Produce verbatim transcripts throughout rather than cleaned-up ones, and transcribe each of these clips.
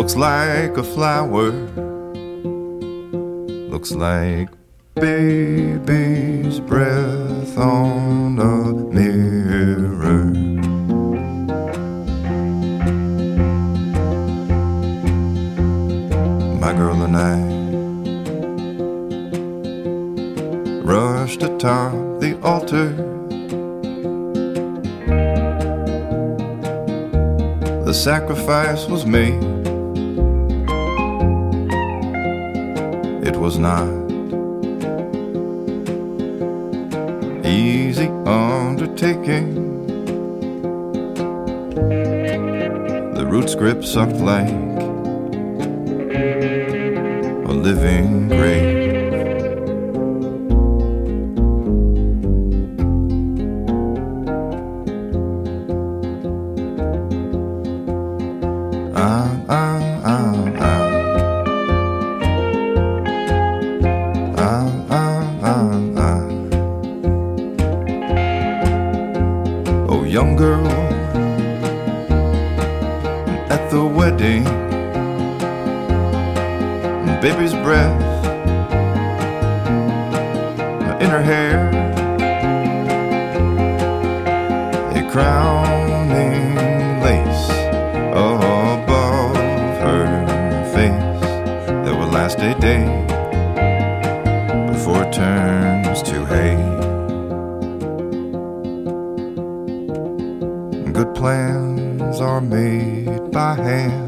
Looks like a flower, looks like baby's breath on a mirror. My girl and I rushed atop the altar. The sacrifice was made. It was not easy undertaking. The root script sucked like a living grave. Ah, ah, ah, ah. Ah, ah, ah, ah. Oh, young girl, at the wedding, baby's breath in her hair, a crowning lace above her face that will last a day before it turns to hay. Good plans are made by hand.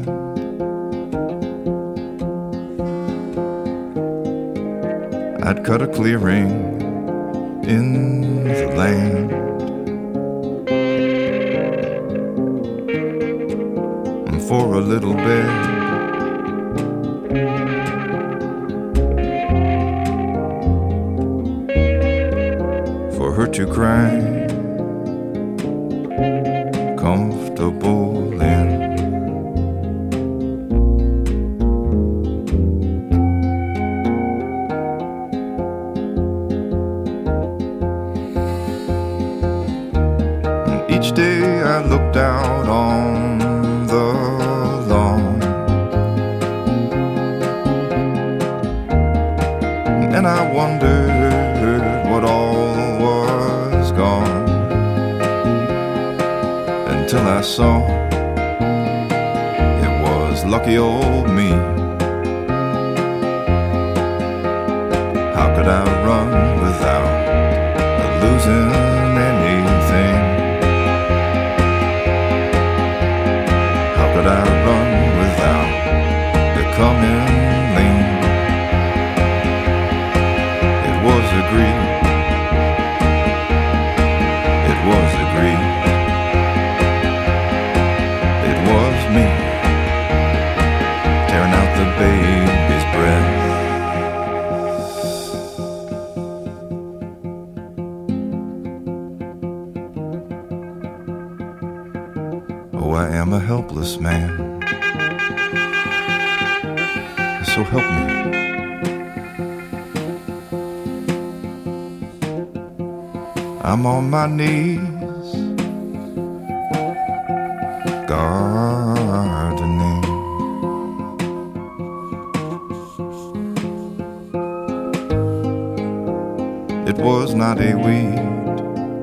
I'd cut a clearing in the land, and for a little bit for her to cry comfortable in. Each day I looked out on the lawn, and I wondered what all was gone, until I saw it was lucky old me. How could I run without losing anything? How could I run without becoming lean? It was agreed, it was agreed, it was me tearing out the baby's breath. Oh, I am a helpless man, so help me. I'm on my knees, gardening. It was not a weed,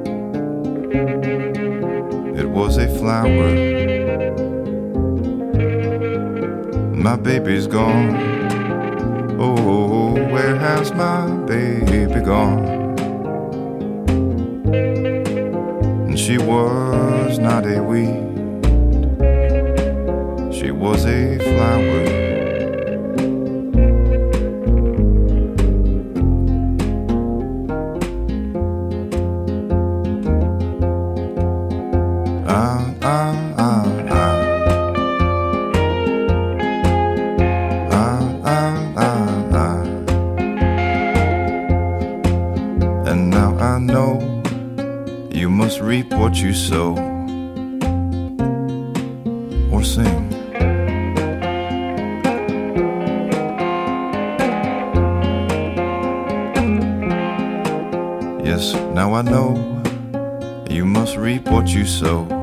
it was a flower. My baby's gone. Oh, where has my baby gone? And she was not a weed, she was a flower. Ah, ah, ah, ah. Ah, ah, ah, ah. And now I know you must reap what you sow, or sing. Yes, now I know you must reap what you sow,